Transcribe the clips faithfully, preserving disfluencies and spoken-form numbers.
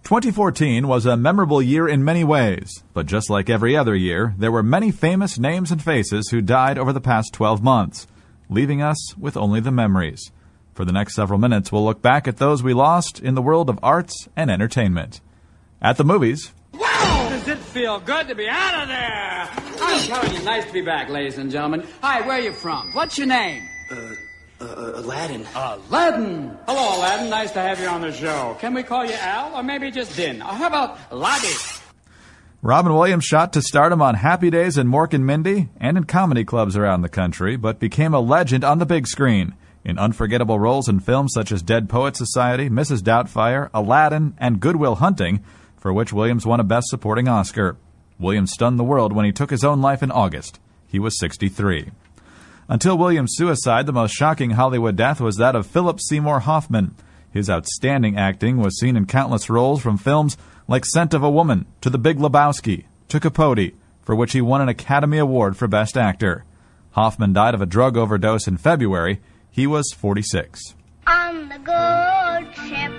twenty fourteen was a memorable year in many ways, but just like every other year, there were many famous names and faces who died over the past twelve months, leaving us with only the memories. For the next several minutes, we'll look back at those we lost in the world of arts and entertainment. At the movies... Wow! Does it feel good to be out of there? I'm telling you, nice to be back, ladies and gentlemen. Hi, where are you from? What's your name? Uh... Uh, Aladdin. Aladdin! Hello, Aladdin. Nice to have you on the show. Can we call you Al, or maybe just Din? Or how about Laddie? Robin Williams shot to stardom on Happy Days and Mork and Mindy and in comedy clubs around the country, but became a legend on the big screen in unforgettable roles in films such as Dead Poets Society, Missus Doubtfire, Aladdin, and Good Will Hunting, for which Williams won a Best Supporting Oscar. Williams stunned the world when he took his own life in August. He was sixty-three. Until Williams' suicide, the most shocking Hollywood death was that of Philip Seymour Hoffman. His outstanding acting was seen in countless roles from films like Scent of a Woman, to The Big Lebowski, to Capote, for which he won an Academy Award for Best Actor. Hoffman died of a drug overdose in February. He was forty-six. On the good ship,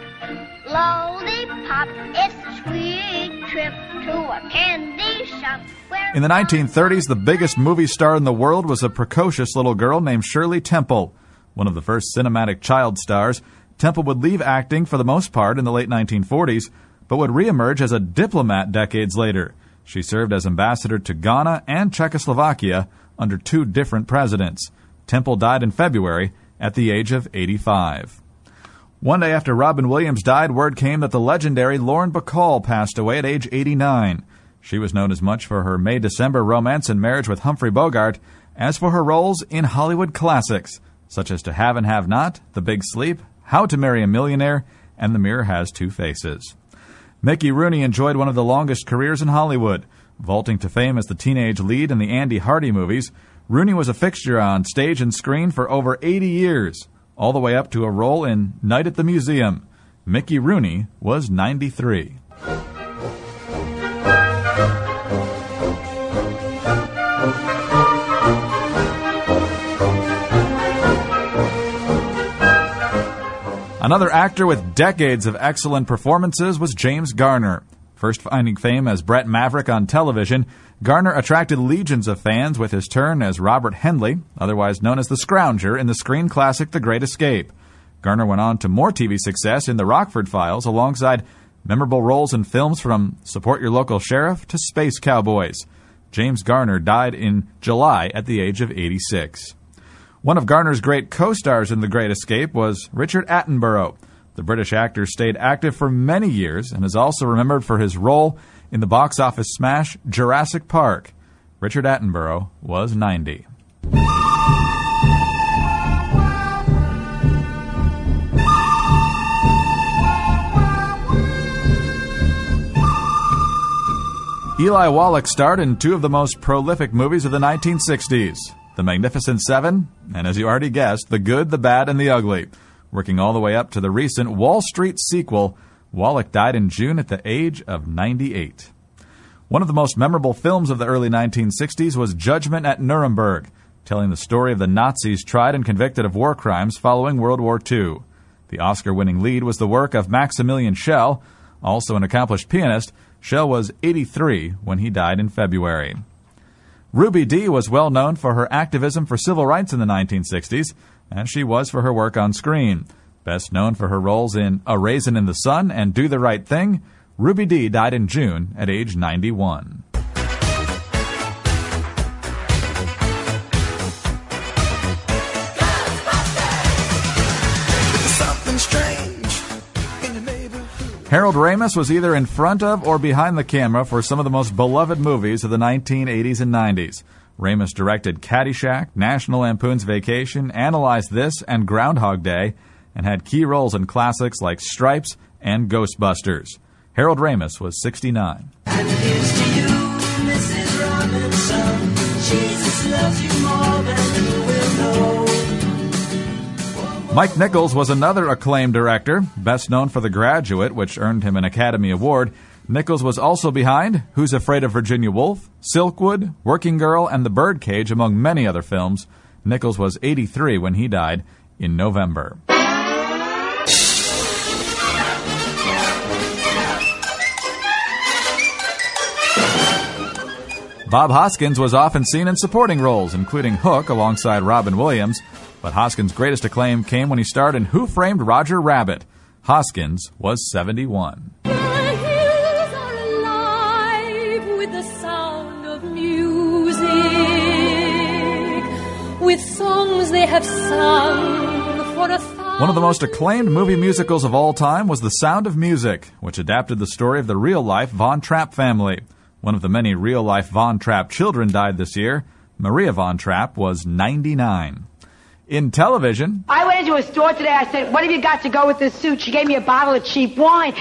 lollipop, it's a sweet trip to a candy shop. In the nineteen thirties, the biggest movie star in the world was a precocious little girl named Shirley Temple. One of the first cinematic child stars, Temple would leave acting for the most part in the late nineteen forties, but would reemerge as a diplomat decades later. She served as ambassador to Ghana and Czechoslovakia under two different presidents. Temple died in February at the age of eighty-five. One day after Robin Williams died, word came that the legendary Lauren Bacall passed away at age eighty-nine. She was known as much for her May-December romance and marriage with Humphrey Bogart as for her roles in Hollywood classics, such as To Have and Have Not, The Big Sleep, How to Marry a Millionaire, and The Mirror Has Two Faces. Mickey Rooney enjoyed one of the longest careers in Hollywood. Vaulting to fame as the teenage lead in the Andy Hardy movies, Rooney was a fixture on stage and screen for over eighty years, all the way up to a role in Night at the Museum. Mickey Rooney was ninety-three. Another actor with decades of excellent performances was James Garner. First finding fame as Brett Maverick on television, Garner attracted legions of fans with his turn as Robert Henley, otherwise known as the Scrounger, in the screen classic The Great Escape. Garner went on to more T V success in The Rockford Files, alongside memorable roles in films from Support Your Local Sheriff to Space Cowboys. James Garner died in July at the age of eighty-six. One of Garner's great co-stars in The Great Escape was Richard Attenborough. The British actor stayed active for many years and is also remembered for his role in the box office smash Jurassic Park. Richard Attenborough was ninety. Eli Wallach starred in two of the most prolific movies of the nineteen sixties, The Magnificent Seven, and as you already guessed, The Good, the Bad, and the Ugly. Working all the way up to the recent Wall Street sequel, Wallach died in June at the age of ninety-eight. One of the most memorable films of the early nineteen sixties was Judgment at Nuremberg, telling the story of the Nazis tried and convicted of war crimes following World War Two. The Oscar-winning lead was the work of Maximilian Schell, also an accomplished pianist. Schell was eighty-three when he died in February. Ruby Dee was well known for her activism for civil rights in the nineteen sixties, as she was for her work on screen. Best known for her roles in A Raisin in the Sun and Do the Right Thing, Ruby Dee died in June at age ninety-one. Harold Ramis was either in front of or behind the camera for some of the most beloved movies of the nineteen eighties and nineties. Ramis directed Caddyshack, National Lampoon's Vacation, Analyze This, and Groundhog Day, and had key roles in classics like Stripes and Ghostbusters. Harold Ramis was sixty-nine. And here's to you, Missus Robinson. Jesus loves you more than you will know. Mike Nichols was another acclaimed director, best known for The Graduate, which earned him an Academy Award. Nichols was also behind Who's Afraid of Virginia Woolf, Silkwood, Working Girl, and The Birdcage, among many other films. Nichols was eighty-three when he died in November. Bob Hoskins was often seen in supporting roles, including Hook alongside Robin Williams, but Hoskins' greatest acclaim came when he starred in Who Framed Roger Rabbit. Hoskins was seventy-one. The hills are alive with the sound of music, with songs they have sung for a thousand. One of the most acclaimed movie musicals of all time was The Sound of Music, which adapted the story of the real-life Von Trapp family. One of the many real-life Von Trapp children died this year. Maria Von Trapp was ninety-nine. In television, I went into a store today. I said, what have you got to go with this suit? She gave me a bottle of cheap wine.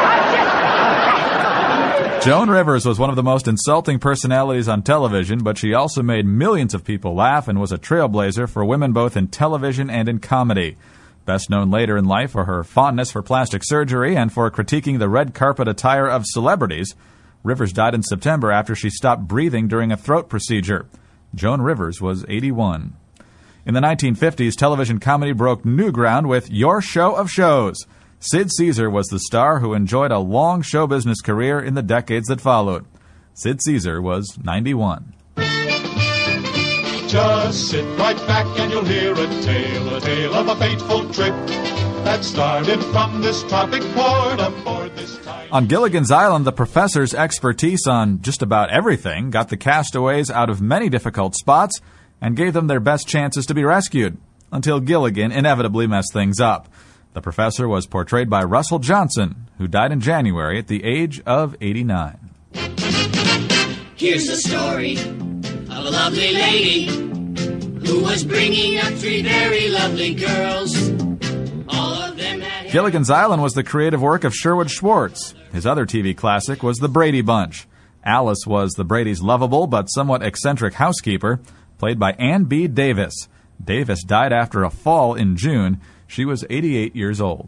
Joan Rivers was one of the most insulting personalities on television, but she also made millions of people laugh and was a trailblazer for women both in television and in comedy. Best known later in life for her fondness for plastic surgery and for critiquing the red carpet attire of celebrities, Rivers died in September after she stopped breathing during a throat procedure. Joan Rivers was eighty-one. In the nineteen fifties, television comedy broke new ground with Your Show of Shows. Sid Caesar was the star who enjoyed a long show business career in the decades that followed. Sid Caesar was ninety-one. Just sit right back and you'll hear a tale, a tale of a fateful trip that started from this tropic port aboard this time. On Gilligan's Island, the professor's expertise on just about everything got the castaways out of many difficult spots and gave them their best chances to be rescued, until Gilligan inevitably messed things up. The professor was portrayed by Russell Johnson, who died in January at the age of eighty-nine. Here's the story of a lovely lady who was bringing up three very lovely girls. All of them had... Gilligan's Island was the creative work of Sherwood Schwartz. His other T V classic was The Brady Bunch. Alice was the Brady's lovable but somewhat eccentric housekeeper, played by Ann B. Davis. Davis died after a fall in June. She was eighty-eight years old.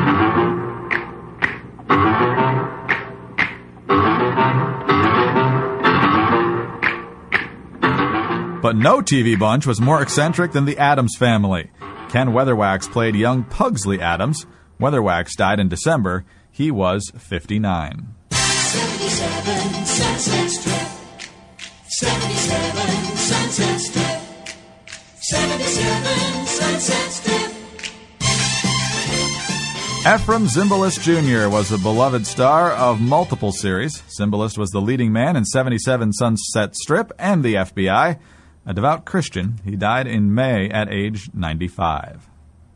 But no T V bunch was more eccentric than the Addams Family. Ken Weatherwax played young Pugsley Addams. Weatherwax died in December. He was fifty-nine. seventy-seven Sunset Strip. seventy-seven Sunset Strip. seventy-seven Sunset Strip. Ephraim Zimbalist Junior was a beloved star of multiple series. Zimbalist was the leading man in seventy-seven Sunset Strip and the F B I. A devout Christian, he died in May at age ninety-five.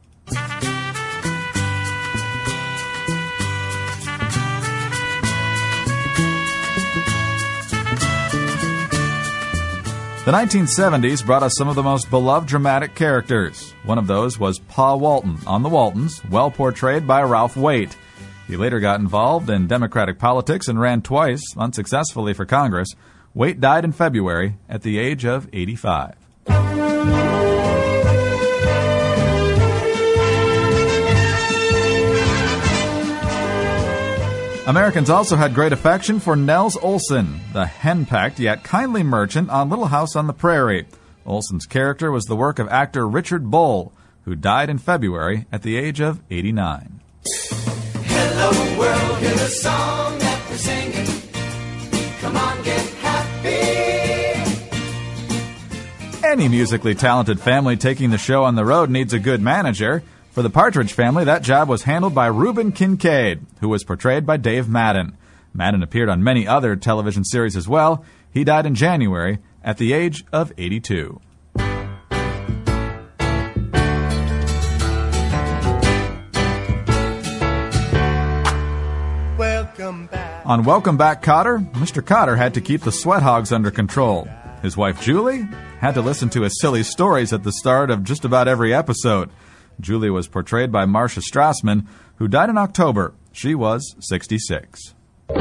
The nineteen seventies brought us some of the most beloved dramatic characters. One of those was Pa Walton on The Waltons, well portrayed by Ralph Waite. He later got involved in Democratic politics and ran twice, unsuccessfully, for Congress. Waite died in February at the age of eighty-five. Americans also had great affection for Nels Olson, the henpecked yet kindly merchant on Little House on the Prairie. Olson's character was the work of actor Richard Bull, who died in February at the age of eighty-nine. Hello world, hear the song that we're singing. Come on, get happy. Any musically talented family taking the show on the road needs a good manager. For the Partridge Family, that job was handled by Reuben Kincaid, who was portrayed by Dave Madden. Madden appeared on many other television series as well. He died in January at the age of eighty-two. Welcome back. On Welcome Back, Kotter, Mister Kotter had to keep the sweat hogs under control. His wife, Julie, had to listen to his silly stories at the start of just about every episode. Julie was portrayed by Marcia Strassman, who died in October. She was sixty-six.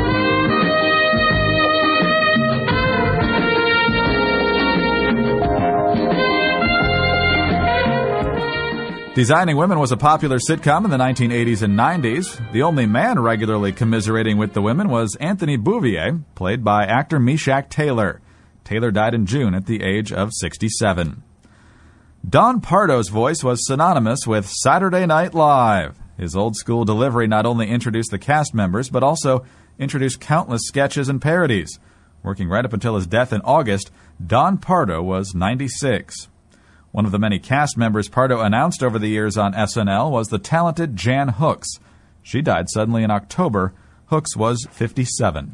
Designing Women was a popular sitcom in the nineteen eighties and nineties. The only man regularly commiserating with the women was Anthony Bouvier, played by actor Meshack Taylor. Taylor died in June at the age of sixty-seven. Don Pardo's voice was synonymous with Saturday Night Live. His old-school delivery not only introduced the cast members, but also introduced countless sketches and parodies. Working right up until his death in August, Don Pardo was ninety-six. One of the many cast members Pardo announced over the years on S N L was the talented Jan Hooks. She died suddenly in October. Hooks was fifty-seven.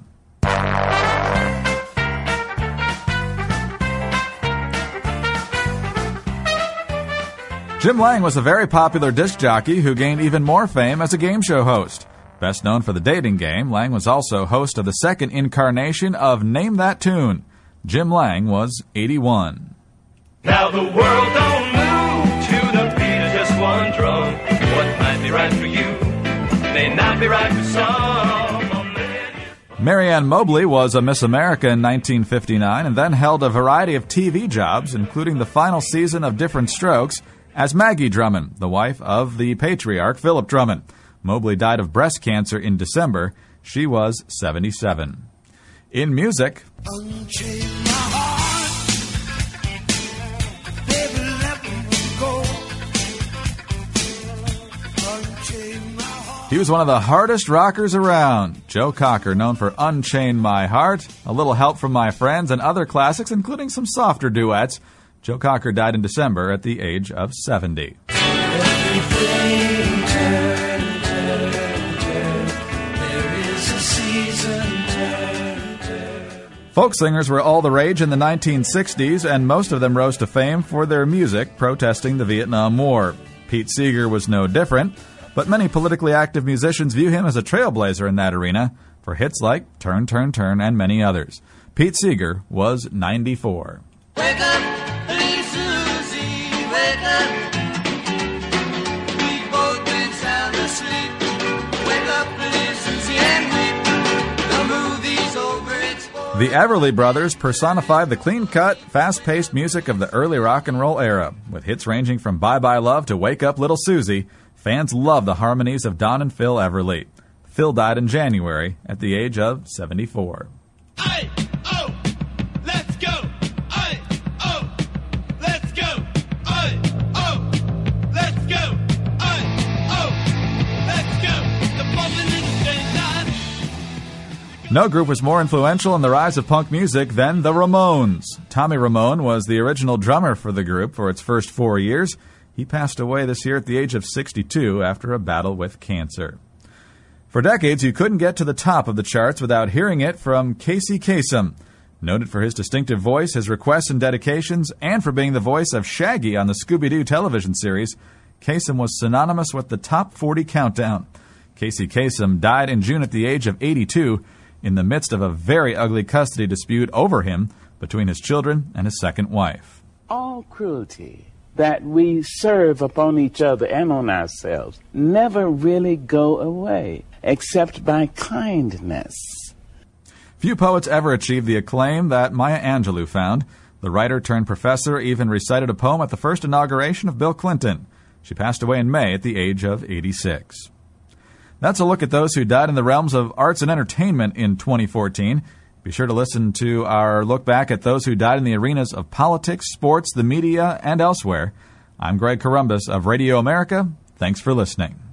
Jim Lang was a very popular disc jockey who gained even more fame as a game show host. Best known for the dating game, Lang was also host of the second incarnation of Name That Tune. Jim Lang was eighty-one. Now the world don't move to the beat of just one drum. What might be right for you may not be right for some. Marianne Mobley was a Miss America in nineteen fifty-nine and then held a variety of T V jobs, including the final season of Different Strokes, as Maggie Drummond, the wife of the patriarch Philip Drummond. Mobley died of breast cancer in December. She was seventy-seven. In music, he was one of the hardest rockers around. Joe Cocker, known for Unchain My Heart, A Little Help from My Friends, and other classics, including some softer duets. Joe Cocker died in December at the age of seventy. Everything turn, turn, turn. There is a season, turn, turn. Folk singers were all the rage in the nineteen sixties, and most of them rose to fame for their music protesting the Vietnam War. Pete Seeger was no different, but many politically active musicians view him as a trailblazer in that arena for hits like Turn, Turn, Turn, and many others. Pete Seeger was ninety-four. Wake up! The Everly Brothers personified the clean-cut, fast-paced music of the early rock and roll era. With hits ranging from Bye Bye Love to Wake Up Little Susie, fans love the harmonies of Don and Phil Everly. Phil died in January at the age of seventy-four. Aye, oh, let's go. Aye, oh, let's go. Aye, oh, let's go. Aye, oh, let's go. The bumping is No group was more influential in the rise of punk music than the Ramones. Tommy Ramone was the original drummer for the group for its first four years. He passed away this year at the age of sixty-two after a battle with cancer. For decades, you couldn't get to the top of the charts without hearing it from Casey Kasem. Noted for his distinctive voice, his requests and dedications, and for being the voice of Shaggy on the Scooby-Doo television series, Kasem was synonymous with the Top forty Countdown. Casey Kasem died in June at the age of eighty-two in the midst of a very ugly custody dispute over him between his children and his second wife. All cruelty that we serve upon each other and on ourselves never really go away, except by kindness. Few poets ever achieved the acclaim that Maya Angelou found. The writer-turned-professor even recited a poem at the first inauguration of Bill Clinton. She passed away in May at the age of eighty-six. That's a look at those who died in the realms of arts and entertainment in twenty fourteen. Be sure to listen to our look back at those who died in the arenas of politics, sports, the media, and elsewhere. I'm Greg Corombos of Radio America. Thanks for listening.